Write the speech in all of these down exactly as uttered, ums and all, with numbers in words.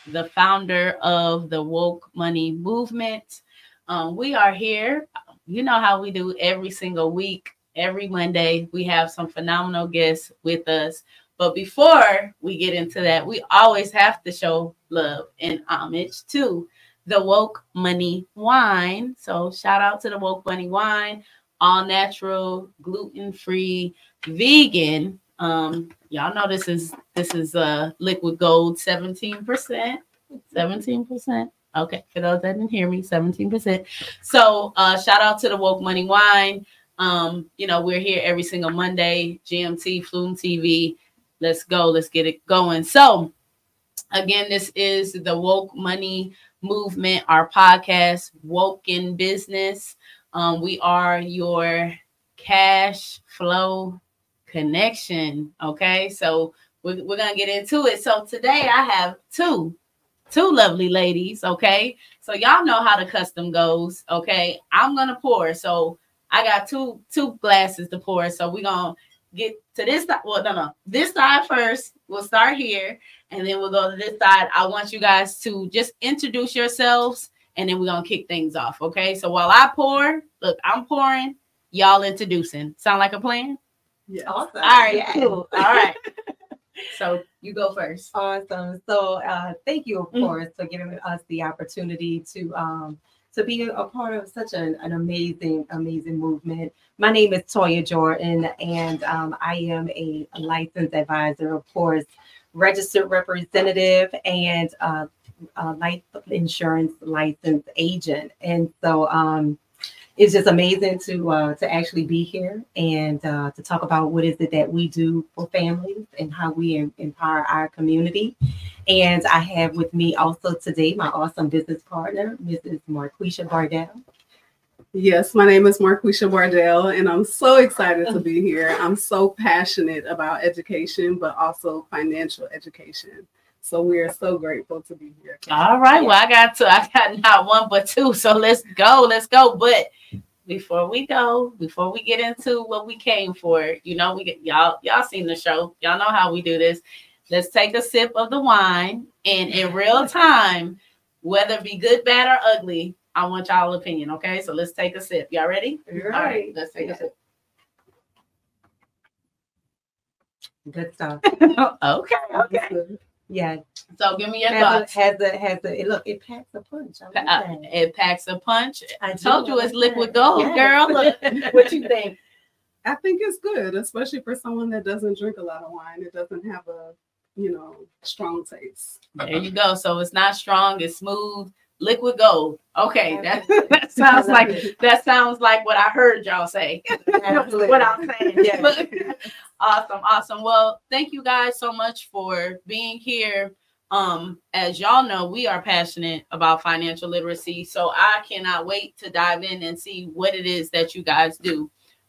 the founder of the Woke Money Movement. Um, we are here. You know how we do every single week. Every Monday, we have some phenomenal guests with us. But before we get into that, we always have to show love and homage to the Woke Money Wine. So shout out to the Woke Money Wine, all natural, gluten-free, vegan. Um, y'all know this is this is uh liquid gold, seventeen percent. seventeen percent. Okay, for those that didn't hear me, seventeen percent. So uh shout out to the Woke Money Wine. Um, you know, we're here every single Monday, G M T, Flume T V. Let's go. Let's get it going. So, again, this is the Woke Money Movement, our podcast, Woke in Business. Um, we are your cash flow connection. Okay, so we're, we're going to get into it. So, today I have two, two lovely ladies. Okay, so y'all know how the custom goes. Okay, I'm going to pour. So, I got two, two glasses to pour. So, we're going to get to this side. Well, no, no. This side first. We'll start here, and then we'll go to this side. I want you guys to just introduce yourselves, and then we're going to kick things off, okay? So while I pour, look, I'm pouring, y'all introducing. Sound like a plan? Yeah. Awesome. All right, Yes. cool. All right. So you go first. Awesome. So uh, thank you, of course, for giving us the opportunity to um, to be a part of such an, an amazing, amazing movement. My name is Toya Jordan, and um, I am a licensed advisor, of course, registered representative, and uh, a life insurance licensed agent. And so um, it's just amazing to uh, to actually be here and uh, to talk about what is it that we do for families and how we em- empower our community. And I have with me also today my awesome business partner, Missus Marquisha Bardell. Yes, my name is Marquisha Bardell, and I'm so excited to be here. I'm so passionate about education, but also financial education. So we are so grateful to be here. All right. Well, I got two. I got not one, but two. So let's go. Let's go. But before we go, before we get into what we came for, you know, we get y'all, y'all seen the show. Y'all know how we do this. Let's take a sip of the wine, and in real time, whether it be good, bad, or ugly, I want y'all opinion, okay? So let's take a sip. Y'all ready? Right. All right, let's take Yeah. a sip. Good stuff. Okay, okay. Yeah. So give me your Has a, thoughts. has a, has a, look, it packs a punch. I like Uh, that. it packs a punch. I I told do you like it's liquid that. gold, Yes. girl. Look, what you think? I think it's good, especially for someone that doesn't drink a lot of wine. It doesn't have a, you know, strong taste. There you go. So it's not strong, it's smooth, liquid gold. Okay, that, that sounds I love like it. that sounds like what I heard y'all say. Absolutely. What I'm saying. Yeah. Look, awesome, awesome. Well, thank you guys so much for being here. Um, as y'all know, we are passionate about financial literacy, so I cannot wait to dive in and see what it is that you guys do.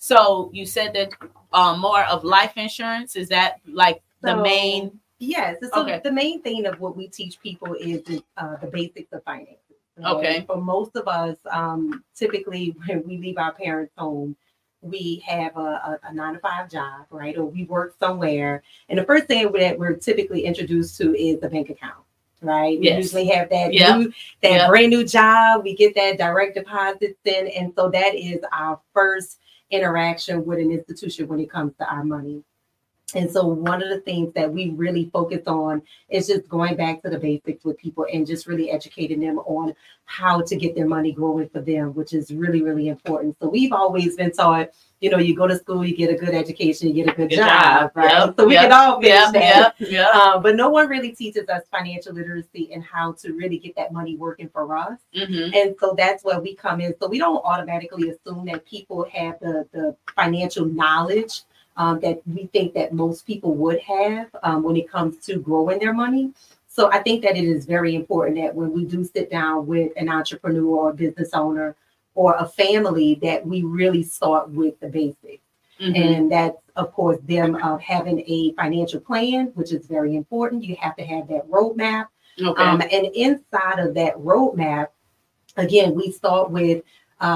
So you said that um, more of life insurance, is that like the So, main? Yes. So Okay. the main thing of what we teach people is uh, the basics of finances. Okay. For most of us, um, typically when we leave our parents' home, we have a, a, a nine to five job, right? Or we work somewhere. And the first thing that we're typically introduced to is the bank account, right? We Yes. usually have that Yep. new, that Yep. brand new job. We get that direct deposit in. And so that is our first interaction with an institution when it comes to our money. And so one of the things that we really focus on is just going back to the basics with people and just really educating them on how to get their money growing for them, which is really, really important. So we've always been taught, you know, you go to school, you get a good education, you get a good, Good job, job. right? Yep, So we yep, can all finish Yep, that. yep, yep. Uh, but no one really teaches us financial literacy and how to really get that money working for us. Mhm. And so that's where we come in. So we don't automatically assume that people have the, the financial knowledge um, that we think that most people would have um, when it comes to growing their money. So I think that it is very important that when we do sit down with an entrepreneur or a business owner or a family, that we really start with the basics. Mhm. And that's, of course, them uh, having a financial plan, which is very important. You have to have that roadmap. Okay. Um, and inside of that roadmap, again, we start with uh,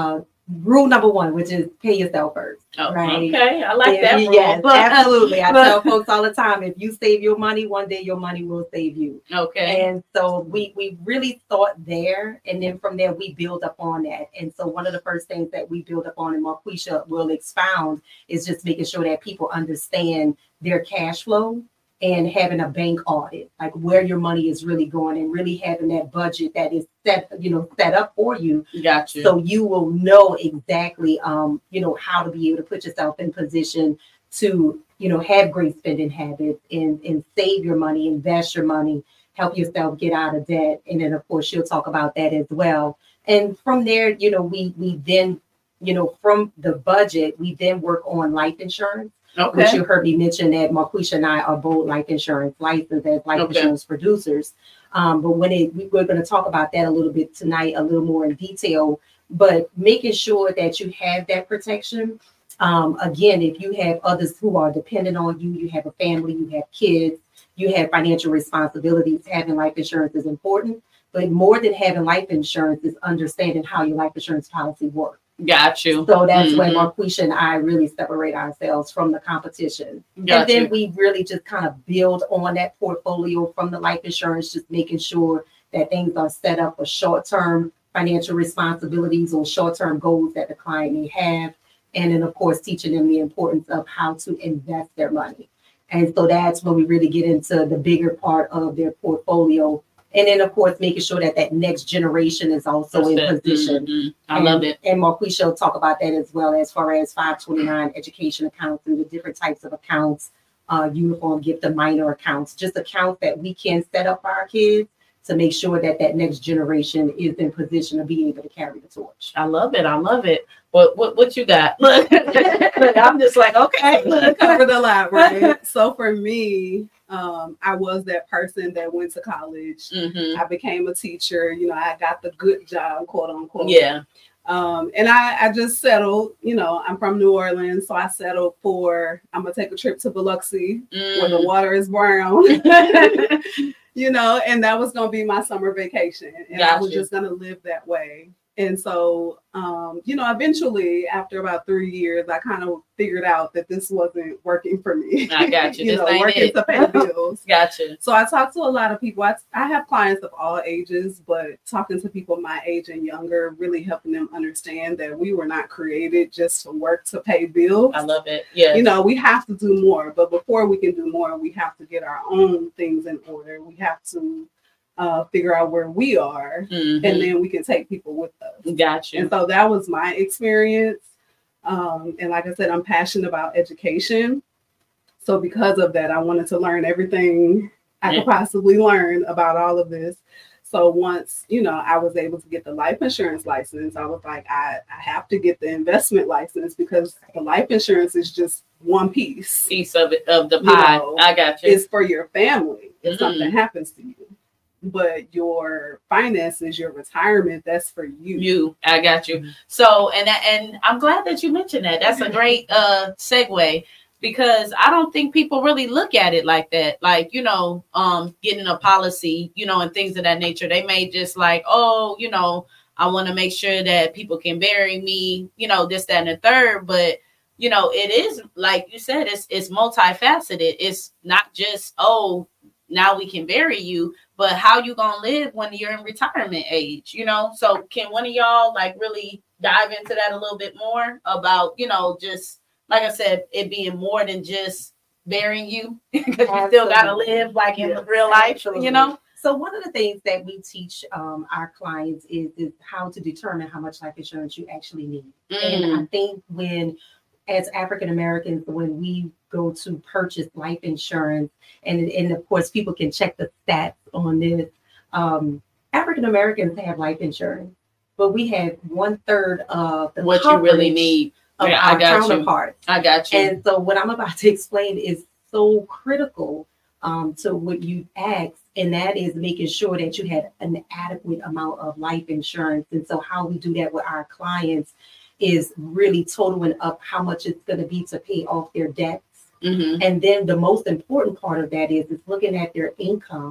rule number one, which is pay yourself first. Oh, right? Okay, I like And, that rule. yes, but, absolutely. I but- tell folks all the time, if you save your money, one day your money will save you. Okay. And so we we really thought there, and then from there we build up on that. And so one of the first things that we build up on, and Marquisha will expound, is just making sure that people understand their cash flow and having a bank audit, like where your money is really going, and really having that budget that is set, you know, set up for you. Gotcha. So you will know exactly, um, you know, how to be able to put yourself in position to, you know, have great spending habits and, and save your money, invest your money, help yourself get out of debt. And then, of course, she'll talk about that as well. And from there, you know, we we then, you know, from the budget, we then work on life insurance. Okay. Which you heard me mention that Marquisha and I are both life insurance licensed as life Okay. insurance producers. Um, but when it, we, we're going to talk about that a little bit tonight, a little more in detail, but making sure that you have that protection. Um, again, if you have others who are dependent on you, you have a family, you have kids, you have financial responsibilities, having life insurance is important. But more than having life insurance is understanding how your life insurance policy works. Got you. So that's Mhm. where Marquisha and I really separate ourselves from the competition. Got and then you. we really just kind of build on that portfolio from the life insurance, just making sure that things are set up for short-term financial responsibilities or short-term goals that the client may have. And then, of course, teaching them the importance of how to invest their money. And so that's when we really get into the bigger part of their portfolio. And then, of course, making sure that that next generation is also in That's it. position. Mhm. I And- love it. And Marquisha will talk about that as well, as far as five twenty-nine education accounts and the different types of accounts, uh, uniform, gift, and minor accounts, just accounts that we can set up for our kids to make sure that that next generation is in position to be able to carry the torch. I love it. I love it. What what what you got? Look, look, I'm just like, okay. Look. Covered a lot, right? So for me, um, I was that person that went to college. Mm-hmm. I became a teacher. You know, I got the good job, quote unquote. Yeah. Um, and I, I just settled. You know, I'm from New Orleans, so I settled for I'm gonna take a trip to Biloxi where the Mm. water is brown. You know, and that was gonna be my summer vacation, and I was Gotcha. just gonna live that way. And so, um, you know, eventually, after about three years, I kind of figured out that this wasn't working for me. I got you. you This know, ain't working it. to pay bills. Gotcha. So I talk to a lot of people. I, I have clients of all ages, but talking to people my age and younger, really helping them understand that we were not created just to work to pay bills. I love it. Yeah. You know, we have to do more, but before we can do more, we have to get our own things in order. We have to uh, figure out where we are, Mhm. and then we can take people with us. Got you. And so that was my experience. Um, and like I said, I'm passionate about education. So because of that, I wanted to learn everything I Yeah. could possibly learn about all of this. So once, you know, I was able to get the life insurance license, I was like, I, I have to get the investment license because the life insurance is just one piece. Piece of it of the You pie. know, I got you. It's for your family if Mhm. something happens to you. But your finances, your retirement, that's for you. You, I got you. Mhm. So, and and I'm glad that you mentioned that. That's a great uh segue because I don't think people really look at it like that. Like, you know, um, getting a policy, you know, and things of that nature. They may just like, oh, you know, I want to make sure that people can bury me, you know, this, that, and the third. But you know, it is like you said, it's it's multifaceted. It's not just, oh, now we can bury you, but how you gonna live when you're in retirement age, you know? So can one of y'all like really dive into that a little bit more about, you know, just like I said, it being more than just burying you because you still gotta Absolutely. live like in Yes, real life, absolutely. you know? So one of the things that we teach um, our clients is, is how to determine how much life insurance you actually need. And Mm. I think when, as African Americans, when we go to purchase life insurance, and, and of course, people can check the stats on this, um, African Americans have life insurance, but we have one third of the What you really coverage need. of Yeah, I our got you. counterparts. I got you. And so what I'm about to explain is so critical um, to what you asked, and that is making sure that you had an adequate amount of life insurance. And so how we do that with our clients is really totaling up how much it's going to be to pay off their debts. Mhm. And then the most important part of that is, is looking at their income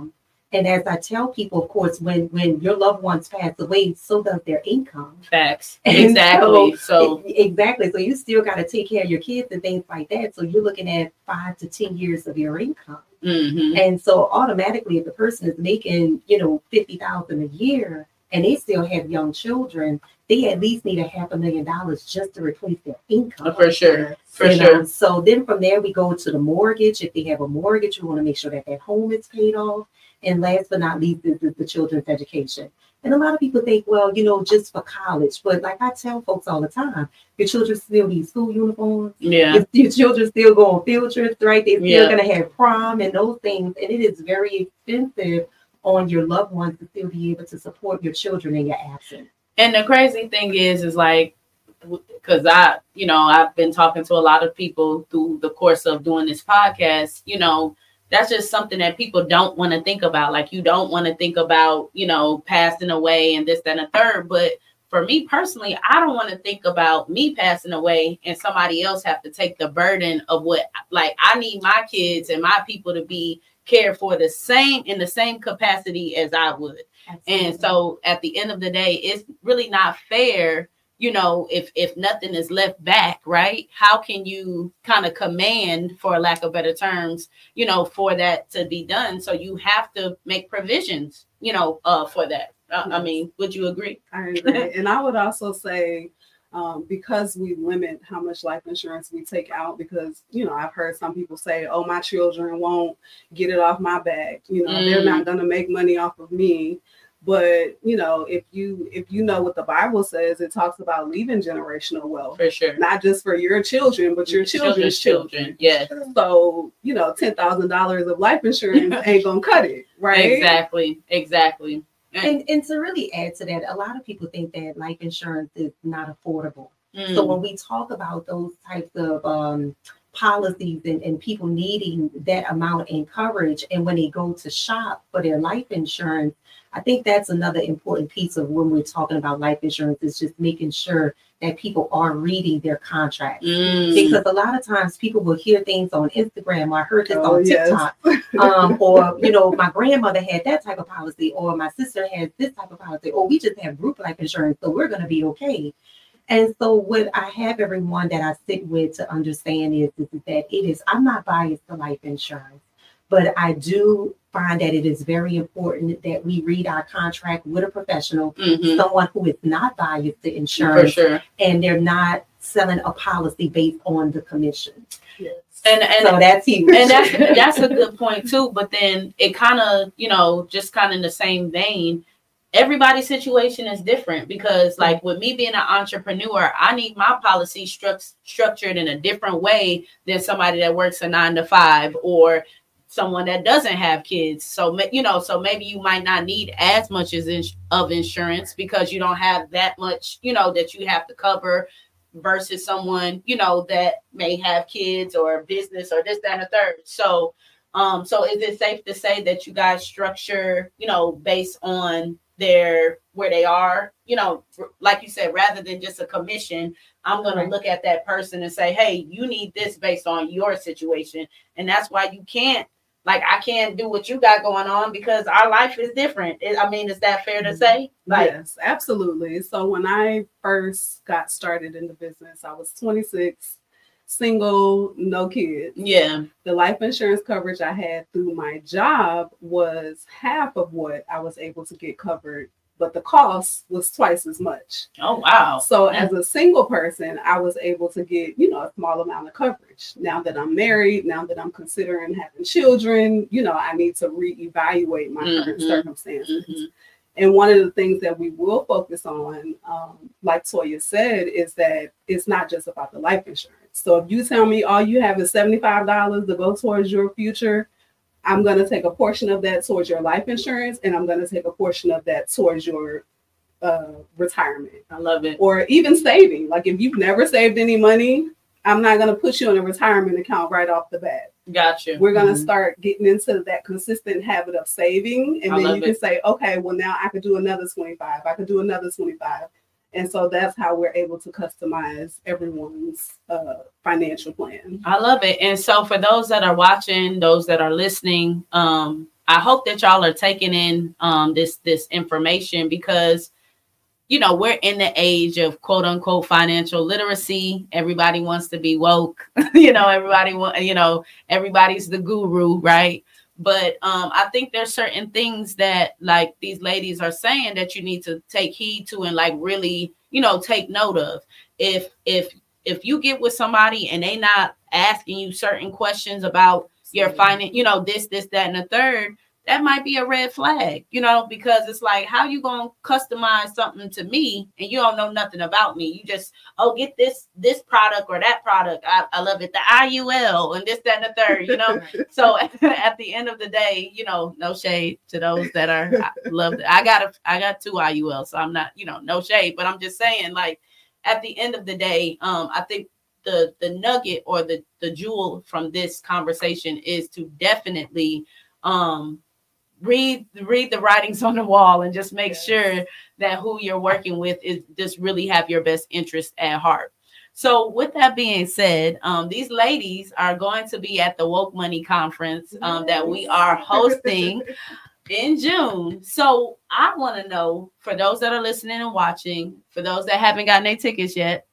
And as I tell people, of course, when when your loved ones pass away, so does their income. Facts. And exactly. So, So exactly. So you still got to take care of your kids and things like that. So you're looking at five to ten years of your income. mm-hmm. And so automatically, if the person is making, you know, fifty thousand a year and they still have young children, they at least need a half a million dollars just to replace their income. For sure. For you sure. know? So then from there, we go to the mortgage. If they have a mortgage, we want to make sure that that home is paid off. And last but not least is the children's education. And a lot of people think, well, you know, just for college. But like I tell folks all the time, your children still need school uniforms. Yeah. Your, your children still go on field trips, right? They're still Yeah. going to have prom and those things. And it is very expensive on your loved ones to still be able to support your children in your absence. And the crazy thing is, is like, because I, you know, I've been talking to a lot of people through the course of doing this podcast, you know, that's just something that people don't want to think about. Like, you don't want to think about, you know, passing away and this, that, and the third. But for me personally, I don't want to think about me passing away and somebody else have to take the burden of what, like, I need my kids and my people to be cared for the same, in the same capacity as I would. Absolutely. And so at the end of the day, it's really not fair. You know, if if nothing is left back, right? How can you kind of command, for lack of better terms, you know, for that to be done? So you have to make provisions, you know, uh, for that. Uh, I mean, would you agree? I agree. And I would also say, um, because we limit how much life insurance we take out, because, you know, I've heard some people say, oh, my children won't get it off my back. You know, mm. they're not going to make money off of me. But, you know, if you if you know what the Bible says, it talks about leaving generational wealth. For sure. Not just for your children, but your children's, children's children. Yes. So, you know, ten thousand dollars of life insurance ain't going to cut it, right? Exactly. Exactly. And, and to really add to that, a lot of people think that life insurance is not affordable. Mm. So when we talk about those types of um, policies and, and people needing that amount in coverage, and when they go to shop for their life insurance, I think that's another important piece of when we're talking about life insurance, is just making sure that people are reading their contracts. Mm. Because a lot of times people will hear things on Instagram, or I heard this oh, on TikTok, yes. um, or, you know, my grandmother had that type of policy, or my sister has this type of policy, or we just have group life insurance, so we're going to be okay. And so what I have everyone that I sit with to understand is, is that it is, I'm not biased to life insurance, but I do find that it is very important that we read our contract with a professional, mm-hmm. someone who is not biased to insurance, for sure. and they're not selling a policy based on the commission. Yes. And and so that's huge. And that's that's a good point too. But then it kind of, you know, just kind of in the same vein, everybody's situation is different, because like with me being an entrepreneur, I need my policy stru- structured in a different way than somebody that works a nine to five, or someone that doesn't have kids. So, you know, so maybe you might not need as much as ins- of insurance because you don't have that much, you know, that you have to cover, versus someone, you know, that may have kids or business or this, that, and the third. So, um, so is it safe to say that you guys structure, you know, based on their, where they are, you know, like you said, rather than just a commission, I'm going Right. to look at that person and say, hey, you need this based on your situation. And that's why you can't, like, I can't do what you got going on because our life is different. I mean, is that fair to say? Like, yes, absolutely. So when I first got started in the business, I was twenty-six, single, no kids. yeah. The life insurance coverage I had through my job was half of what I was able to get covered, but the cost was twice as much. Oh, wow. So as a single person, I was able to get, you know, a small amount of coverage. Now that I'm married, now that I'm considering having children, you know, I need to reevaluate my Mm-hmm. current circumstances. Mm-hmm. And one of the things that we will focus on, um, like Toya said, is that it's not just about the life insurance. So if you tell me all you have is seventy-five dollars to go towards your future, I'm going to take a portion of that towards your life insurance, and I'm going to take a portion of that towards your uh, retirement. I love it. Or even saving. Like if you've never saved any money, I'm not going to put you in a retirement account right off the bat. Gotcha. We're going to Mm-hmm. start getting into that consistent habit of saving. And I then love you can it. say, okay, well, now I could do another twenty-five. I could do another twenty-five. And so that's how we're able to customize everyone's uh, financial plan. I love it. And so for those that are watching, those that are listening, um, I hope that y'all are taking in um, this this information because, you know, we're in the age of quote unquote financial literacy. Everybody wants to be woke. you know, everybody want, you know, everybody's the guru, right? But um, I think there's certain things that like these ladies are saying that you need to take heed to and like really, you know, take note of. If if if you get with somebody and they not asking you certain questions about your finance, you know, this, this, that, and the third, that might be a red flag, you know, because it's like, how you going to customize something to me and you don't know nothing about me? You just, oh, get this, this product or that product. I, I love it. The I U L and this, that, and the third, you know? So at the end of the day, you know, no shade to those that are, I love it. I got a, I got two I U Ls, so I'm not, you know, no shade, but I'm just saying like at the end of the day, um, I think the, the nugget or the, the jewel from this conversation is to definitely, um, read read the writings on the wall and just make yes. sure that who you're working with is just really have your best interest at heart. So with that being said, um, these ladies are going to be at the Woke Money Conference um, that we are hosting in June. So I want to know, for those that are listening and watching, for those that haven't gotten their tickets yet,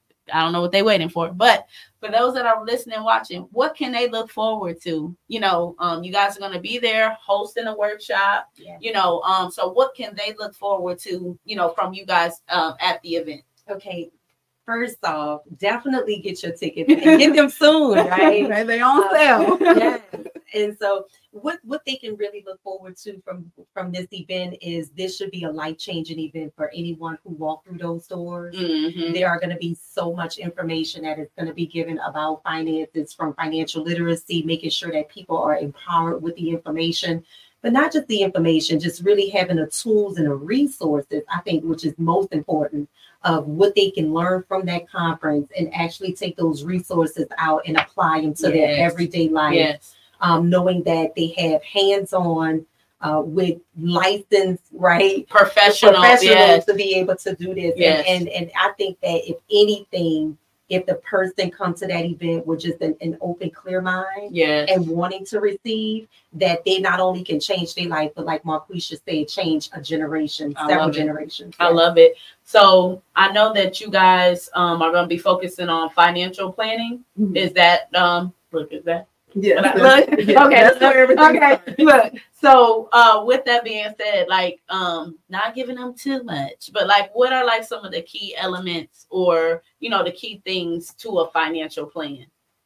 I don't know what they're waiting for, but for those that are listening and watching, what can they look forward to? You know, um, you guys are going to be there hosting a workshop, yeah. you know, um, so what can they look forward to, you know, from you guys um, at the event? Okay. First off, definitely get your tickets and get them soon, right? Right, they on sale. Uh, yes. And so what, what they can really look forward to from, from this event is this should be a life-changing event for anyone who walked through those doors. Mm-hmm. There are going to be so much information that is going to be given about finances, from financial literacy, making sure that people are empowered with the information, but not just the information, just really having the tools and the resources, I think, which is most important, of what they can learn from that conference and actually take those resources out and apply them to yes. their everyday life. Yes. Um, knowing that they have hands-on uh, with licensed, right, professional, professionals yes. to be able to do this. Yes. And, and and I think that if anything, if the person comes to that event with just an, an open, clear mind yes. and wanting to receive, that they not only can change their life, but like Marquisha said, change a generation, I several generations. I yes. love it. So I know that you guys um, are going to be focusing on financial planning. Mm-hmm. Is that, um, look, is that? Yeah. Look, okay. Okay. Look. So, uh, with that being said, like, um, not giving them too much, but like, what are like some of the key elements, or you know, the key things to a financial plan?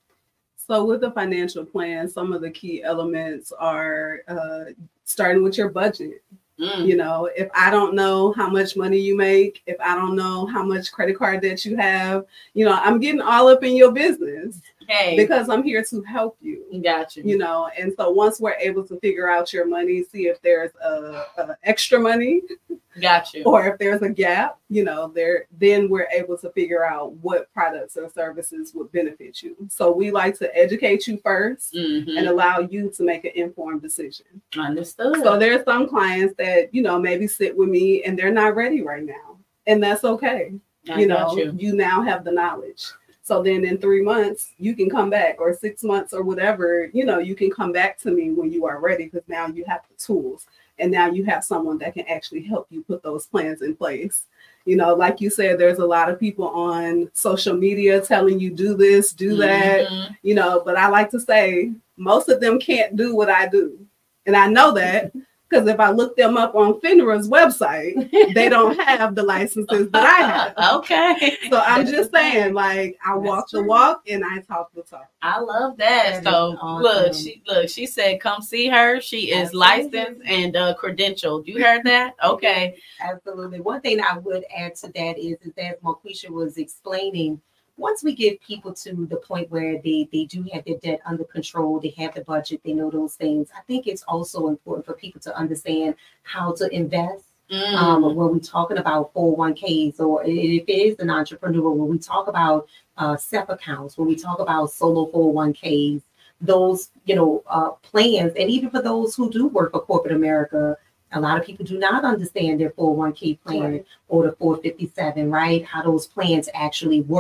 So, with the financial plan, some of the key elements are uh, starting with your budget. Mm. You know, if I don't know how much money you make, if I don't know how much credit card debt you have, you know, I'm getting all up in your business. Hey. Because I'm here to help you. Gotcha. You know, and so once we're able to figure out your money, see if there's a, a extra money. Gotcha. Or if there's a gap, you know, there, then we're able to figure out what products or services would benefit you. So we like to educate you first mm-hmm. and allow you to make an informed decision. Understood. So there are some clients that, you know, maybe sit with me and they're not ready right now. And that's okay. I you know, you. you now have the knowledge. So then in three months, you can come back, or six months or whatever, you know, you can come back to me when you are ready, because now you have the tools and now you have someone that can actually help you put those plans in place. You know, like you said, there's a lot of people on social media telling you do this, do that, mm-hmm. you know, but I like to say most of them can't do what I do. And I know that. Because if I look them up on FINRA's website, they don't have the licenses that I have. Okay. So I'm just saying, like, I That's walk true. the walk and I talk the talk. I love that. that so awesome. look, she look, she said, come see her. She is Absolutely. licensed and uh, credentialed. You heard that? Okay. Absolutely. One thing I would add to that is, is that Marquisha was explaining, once we get people to the point where they, they do have their debt under control, they have the budget, they know those things, I think it's also important for people to understand how to invest. Mm. Um, when we're talking about four oh one k's, or if it is an entrepreneur, when we talk about uh, S E P accounts, when we talk about solo four oh one k's, those, you know, uh, plans, and even for those who do work for corporate America, a lot of people do not understand their four oh one k plan right. or the four fifty-seven, right? How those plans actually work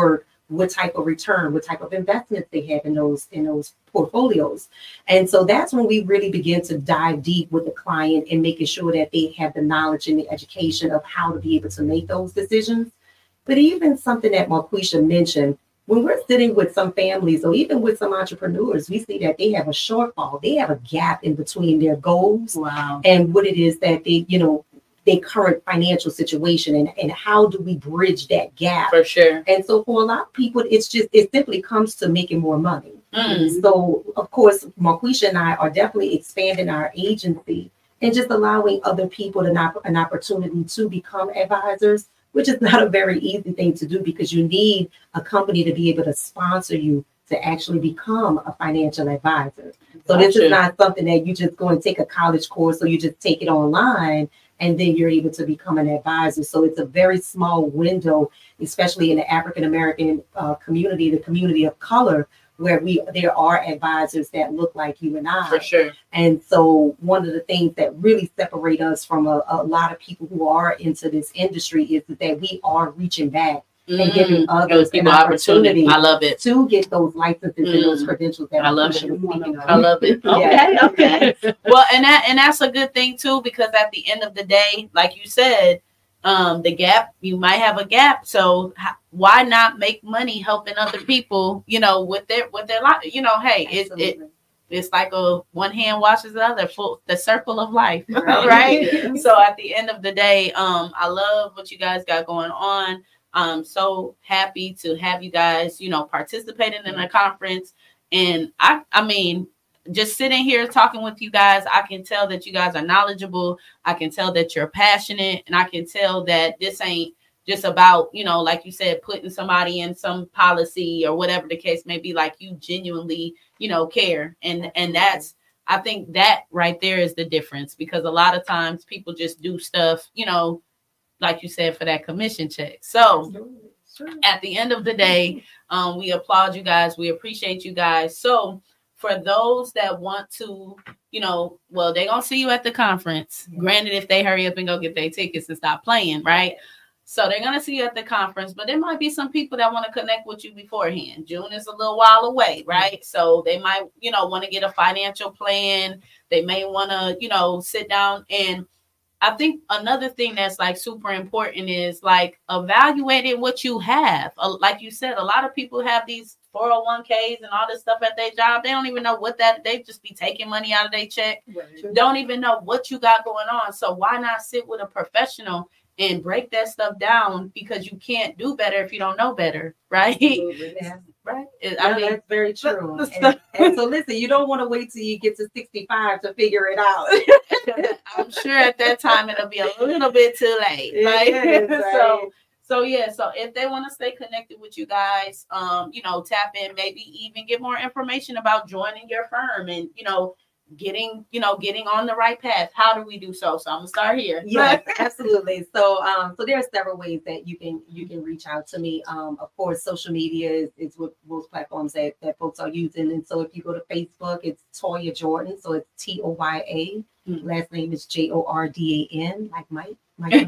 what type of return, what type of investments they have in those in those portfolios. And so that's when we really begin to dive deep with the client and making sure that they have the knowledge and the education of how to be able to make those decisions. But even something that Marquisha mentioned, when we're sitting with some families or even with some entrepreneurs, we see that they have a shortfall. They have a gap in between their goals wow. and what it is that they, you know, their current financial situation, and, and how do we bridge that gap? For sure. And so for a lot of people, it's just, it simply comes to making more money. Mm. So of course, Marquisha and I are definitely expanding our agency and just allowing other people an, op- an opportunity to become advisors, which is not a very easy thing to do, because you need a company to be able to sponsor you to actually become a financial advisor. So Gotcha. This is not something that you just go and take a college course or you just take it online and then you're able to become an advisor. So it's a very small window, especially in the African-American uh, community, the community of color, where we there are advisors that look like you and I. For sure. And so one of the things that really separate us from a, a lot of people who are into this industry is that we are reaching back mm. and giving others an opportunity, opportunity. I love it. to get those licenses mm. and those credentials. That I love it. Speaking of. I love it. Okay, okay. Well, and that and that's a good thing too, because at the end of the day, like you said, um, the gap, you might have a gap. So h- why not make money helping other people, you know, with their, with their life, you know, hey, it, it, it's like a one hand washes the other, full, the circle of life. Right. right? So at the end of the day, um, I love what you guys got going on. I'm so happy to have you guys, you know, participating in the conference. And I, I mean, just sitting here talking with you guys, I can tell that you guys are knowledgeable. I can tell that you're passionate, and I can tell that this ain't just about, you know, like you said, putting somebody in some policy or whatever the case may be. Like, you genuinely, you know, care. And, and that's, I think that right there is the difference, because a lot of times people just do stuff, you know, like you said, for that commission check. So sure. At the end of the day, um, we applaud you guys. We appreciate you guys. So for those that want to, you know, well, they're going to see you at the conference. Yeah. Granted, if they hurry up and go get their tickets and stop playing, right? So they're going to see you at the conference, but there might be some people that want to connect with you beforehand. June is a little while away, right? Mm-hmm. So they might, you know, want to get a financial plan. They may want to, you know, sit down. And I think another thing that's like super important is like evaluating what you have. Uh, like you said, a lot of people have these four oh one k's and all this stuff at their job. They don't even know what that, they just be taking money out of their check. Right. Don't even know what you got going on. So why not sit with a professional and break that stuff down, because you can't do better if you don't know better, right? Yeah. Right. I yeah, mean, that's very true. and, and so listen, you don't want to wait till you get to sixty-five to figure it out. I'm sure at that time it'll be a little bit too late. Right? Is, right? So so yeah, so if they want to stay connected with you guys, um, you know, tap in, maybe even get more information about joining your firm and, you know, getting, you know, getting on the right path. How do we do so? So I'm gonna start here. Yes, absolutely. So, um, so there are several ways that you can you can reach out to me. Um, of course, social media is, is what most platforms that, that folks are using. And so if you go to Facebook, it's Toya Jordan. So it's T O Y A. Mm-hmm. Last name is J O R D A N, like Mike. Mike.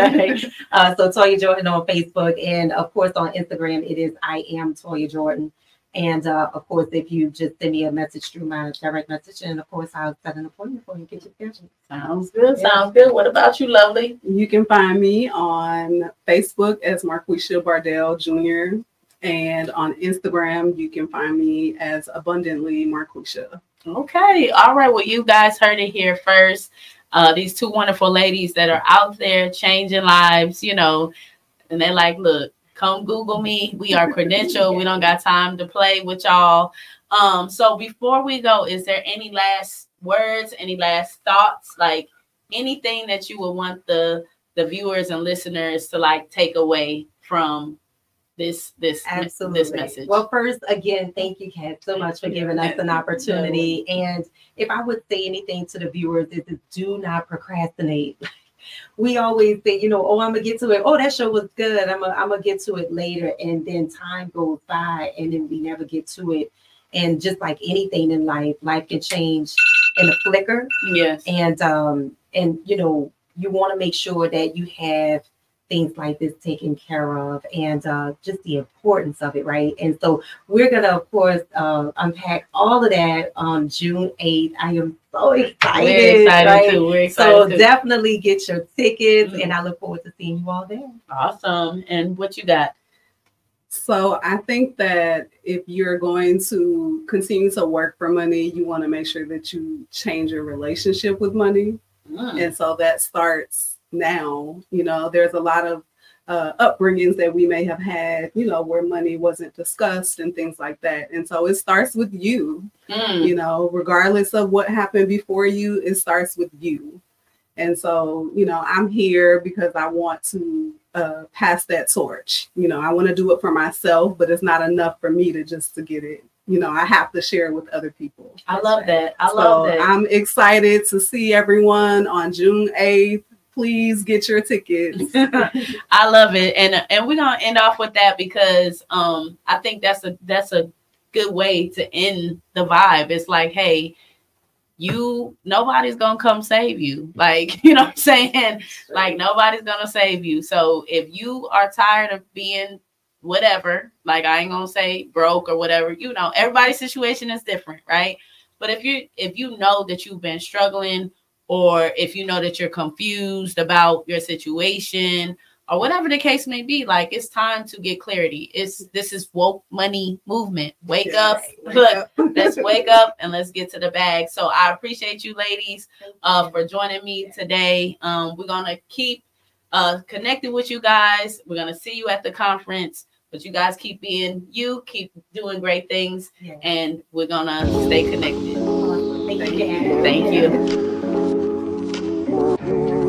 uh, so Toya Jordan on Facebook, and of course on Instagram, it is I am Toya Jordan. And uh, of course, if you just send me a message through my direct message, and of course, I'll set an appointment for you, get your schedule. Sounds good. Yeah. Sounds good. What about you, lovely? You can find me on Facebook as Marquisha Bardell Junior And on Instagram, you can find me as Abundantly Marquisha. Okay. All right. Well, you guys heard it here first. Uh, these two wonderful ladies that are out there changing lives, you know, and they're like, look, come Google me. We are credentialed. We don't got time to play with y'all. Um, so before we go, is there any last words, any last thoughts, like anything that you would want the the viewers and listeners to like take away from this this Absolutely. this message? Well, first, again, thank you, Kat, so much for giving us an opportunity. And if I would say anything to the viewers, is to do not procrastinate. We always think, you know, oh, I'm gonna get to it. Oh, that show was good. I'm gonna, I'm gonna get to it later, and then time goes by, and then we never get to it. And just like anything in life, life can change in a flicker. Yes. And um, and you know, you want to make sure that you have things like this taken care of, and uh, just the importance of it, right? And so we're gonna, of course, uh, unpack all of that on June eighth. I am so excited. We're excited right? too. We're excited so too. Definitely get your tickets, Mm-hmm. and I look forward to seeing you all there. Awesome. And what you got? So I think that if you're going to continue to work for money, you want to make sure that you change your relationship with money. Mm. And so that starts now. You know, there's a lot of uh, upbringings that we may have had, you know, where money wasn't discussed and things like that. And so it starts with you, Mm. you know, regardless of what happened before you, it starts with you. And so, you know, I'm here because I want to uh, pass that torch. You know, I want to do it for myself, but it's not enough for me to just to get it. You know, I have to share it with other people. I love that. I so love that. I'm excited to see everyone on June eighth. Please get your tickets. I love it. And and we're gonna end off with that because um I think that's a that's a good way to end the vibe. It's like, hey, you nobody's gonna come save you. Like, you know what I'm saying? Like nobody's gonna save you. So if you are tired of being whatever, like I ain't gonna say broke or whatever, you know, everybody's situation is different, right? But if you if you know that you've been struggling, or if you know that you're confused about your situation, or whatever the case may be, like it's time to get clarity. It's this is woke money movement. Wake Yeah, up. wake Look, up. let's wake up and let's get to the bag. So I appreciate you ladies uh, for joining me today. Um, we're gonna keep uh, connected with you guys. We're gonna see you at the conference, but you guys keep being you, keep doing great things, Yeah. and we're gonna stay connected. Thank you. Thank you.